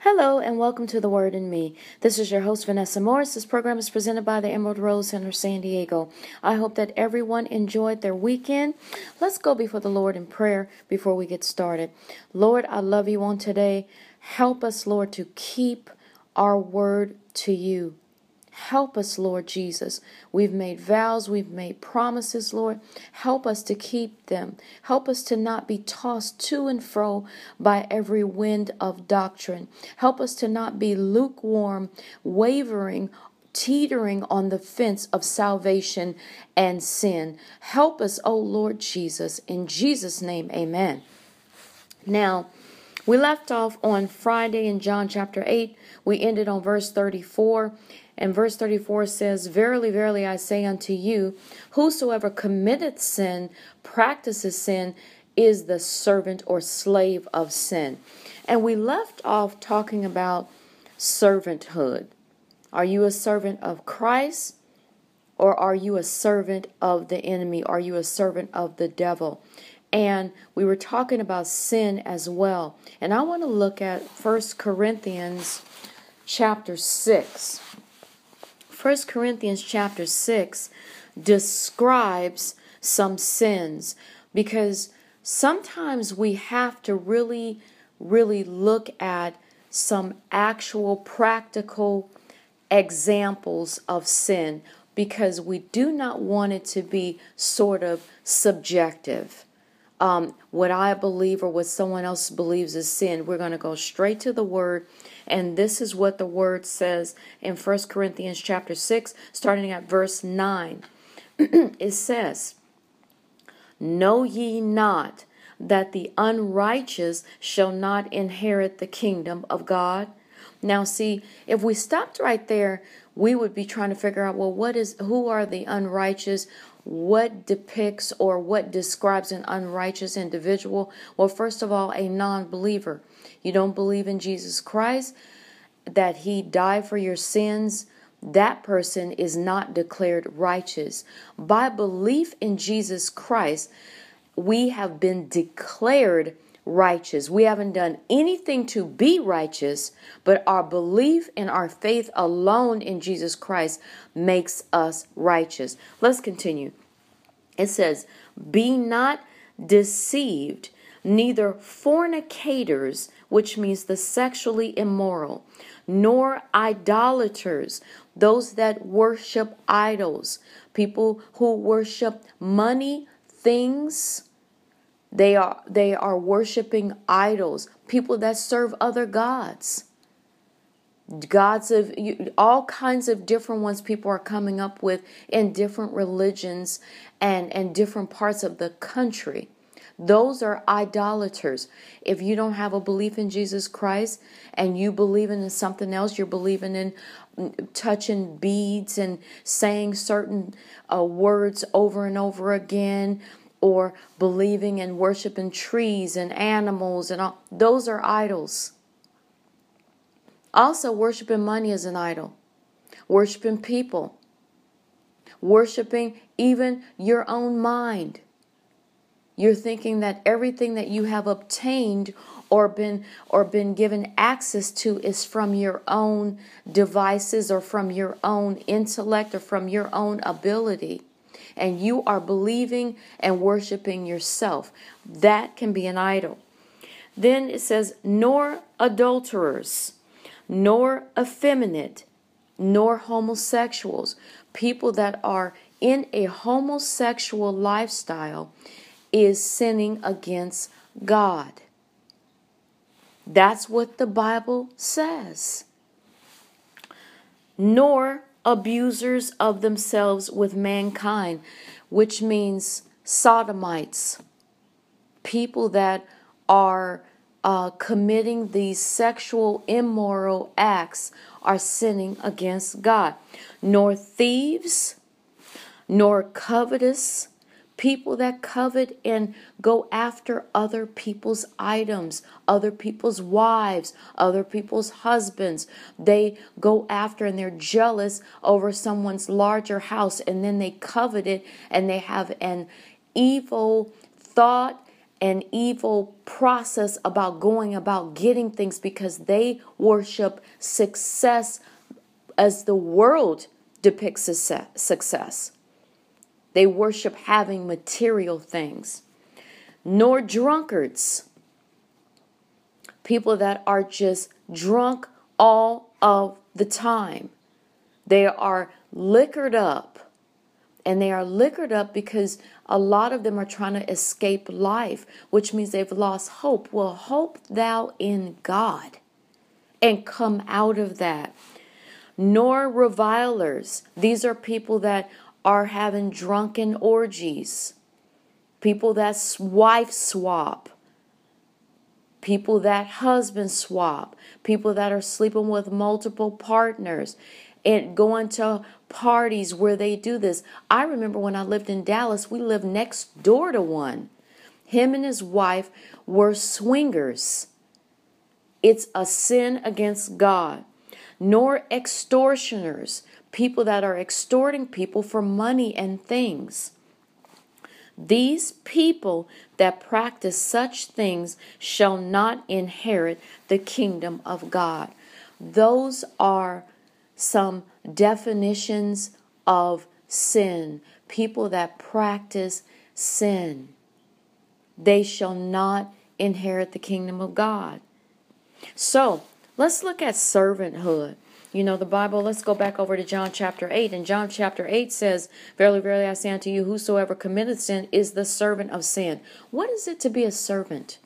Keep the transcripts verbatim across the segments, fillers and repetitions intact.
Hello and welcome to The Word in Me. This is your host, Vanessa Morris. This program is presented by the Emerald Rose Center, San Diego. I hope that everyone enjoyed their weekend. Let's go before the Lord in prayer before we get started. Lord, I love you on today. Help us, Lord, to keep our word to you. Help us, Lord Jesus. We've made vows, we've made promises, Lord. Help us to keep them. Help us to not be tossed to and fro by every wind of doctrine. Help us to not be lukewarm, wavering, teetering on the fence of salvation and sin. Help us, O Lord Jesus. In Jesus' name, amen. Now, we left off on Friday in John chapter eight. We ended on verse thirty-four. And verse thirty-four says, Verily, verily, I say unto you, whosoever committeth sin, practices sin, is the servant or slave of sin. And we left off talking about servanthood. Are you a servant of Christ, or are you a servant of the enemy? Are you a servant of the devil? And we were talking about sin as well. And I want to look at First Corinthians chapter six. First Corinthians chapter six describes some sins, because sometimes we have to really, really look at some actual practical examples of sin, because we do not want it to be sort of subjective. Um, what I believe or what someone else believes is sin. We're going to go straight to the word. And this is what the word says in First Corinthians chapter six, starting at verse nine. It says, Know ye not that the unrighteous shall not inherit the kingdom of God? Now, see, if we stopped right there, we would be trying to figure out, well, what is, who are the unrighteous? What depicts or what describes an unrighteous individual? Well, first of all, a non-believer. You don't believe in Jesus Christ, that he died for your sins. That person is not declared righteous. By belief in Jesus Christ, we have been declared righteous. We haven't done anything to be righteous, but our belief and our faith alone in Jesus Christ makes us righteous. Let's continue. It says, Be not deceived, neither fornicators, which means the sexually immoral, nor idolaters, those that worship idols, people who worship money, things. They are they are worshiping idols, people that serve other gods. Gods of all kinds of different ones people are coming up with in different religions and, and different parts of the country. Those are idolaters. If you don't have a belief in Jesus Christ and you believe in something else, you're believing in touching beads and saying certain uh, words over and over again, or believing in worshiping trees and animals and all, those are idols. Also, worshiping money is an idol. Worshiping people. Worshiping even your own mind. You're thinking that everything that you have obtained or been or been given access to is from your own devices or from your own intellect or from your own ability. And you are believing and worshiping yourself. That can be an idol. Then it says, nor adulterers, nor effeminate, nor homosexuals. People that are in a homosexual lifestyle is sinning against God. That's what the Bible says. Nor abusers of themselves with mankind, which means sodomites, people that are uh, committing these sexual immoral acts are sinning against God. Nor thieves, nor covetous, people that covet and go after other people's items, other people's wives, other people's husbands. They go after and they're jealous over someone's larger house, and then they covet it and they have an evil thought an evil process about going about getting things because they worship success as the world depicts success. They worship having material things. Nor drunkards, people that are just drunk all of the time. They are liquored up, and they are liquored up because a lot of them are trying to escape life, which means they've lost hope. Well, hope thou in God and come out of that. Nor revilers. These are people that are having drunken orgies. People that wife swap. People that husband swap. People that are sleeping with multiple partners and going to parties where they do this. I remember when I lived in Dallas, we lived next door to one. Him and his wife were swingers. It's a sin against God. Nor extortioners, people that are extorting people for money and things. These people that practice such things shall not inherit the kingdom of God. Those are some definitions of sin. People that practice sin. They shall not inherit the kingdom of God. So, let's look at servanthood. You know, the Bible, let's go back over to John chapter eight. And John chapter eight says, Verily, verily, I say unto you, whosoever committeth sin is the servant of sin. What is it to be a servant?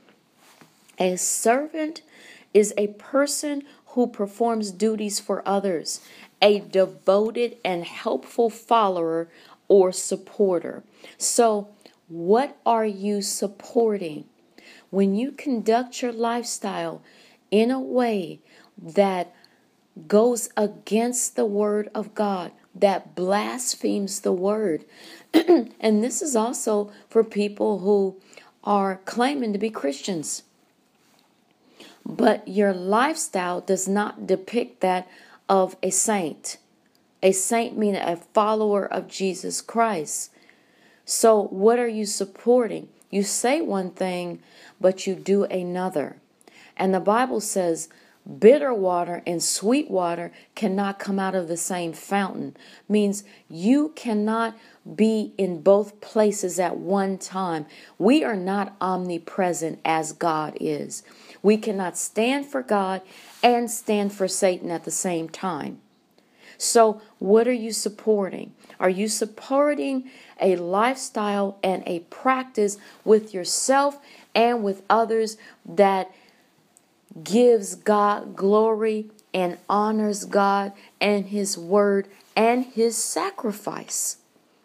A servant is a person who performs duties for others, a devoted and helpful follower or supporter. So, what are you supporting? When you conduct your lifestyle in a way that goes against the word of God, that blasphemes the word. And this is also for people who are claiming to be Christians. But your lifestyle does not depict that of a saint. A saint meaning a follower of Jesus Christ. So what are you supporting? You say one thing, but you do another. And the Bible says, bitter water and sweet water cannot come out of the same fountain. Means you cannot be in both places at one time. We are not omnipresent as God is. We cannot stand for God and stand for Satan at the same time. So what are you supporting? Are you supporting a lifestyle and a practice with yourself and with others that gives God glory and honors God and His word and His sacrifice?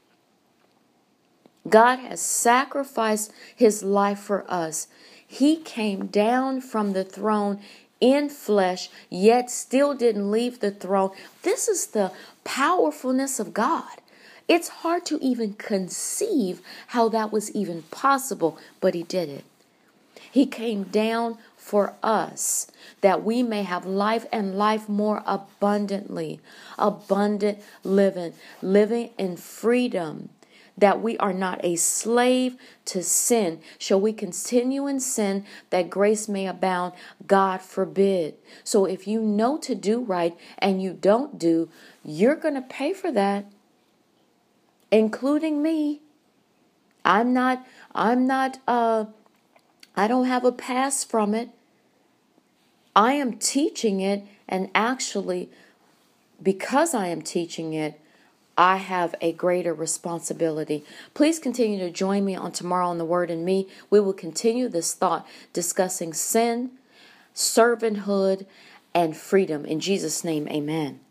God has sacrificed His life for us. He came down from the throne in flesh, yet still didn't leave the throne. This is the powerfulness of God. It's hard to even conceive how that was even possible, but He did it. He came down for us, that we may have life and life more abundantly. Abundant living, living in freedom, that we are not a slave to sin. Shall we continue in sin that grace may abound? God forbid. So if you know to do right and you don't do, you're going to pay for that, including me. I'm not, I'm not, uh, I don't have a pass from it. I am teaching it, and actually, because I am teaching it, I have a greater responsibility. Please continue to join me on Tomorrow on the Word and Me. We will continue this thought discussing sin, servanthood, and freedom. In Jesus' name, amen.